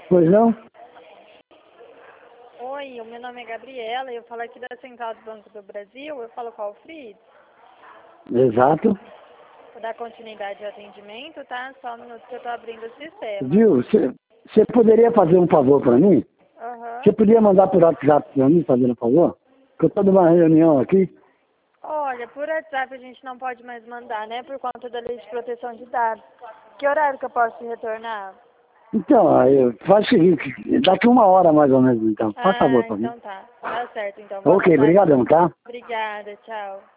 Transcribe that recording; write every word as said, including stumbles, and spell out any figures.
Pois não? Oi, o meu nome é Gabriela, eu falo aqui da Central do Banco do Brasil, eu falo com o Alfredo. Exato. Vou dar continuidade ao atendimento, tá? Só um minuto que eu tô abrindo o sistema. Viu? Você poderia fazer um favor para mim? Aham. Você podia mandar por WhatsApp para mim, fazendo um favor? Que eu estou numa reunião aqui. Olha, por WhatsApp a gente não pode mais mandar, né? Por conta da lei de proteção de dados. Que horário que eu posso retornar? Então, aí, faz o seguinte, daqui uma hora mais ou menos, então. Faz favor Ah, para mim. então tá. Tá certo, então. Vou Ok, anotar aqui. brigadão, tá? Obrigada, tchau.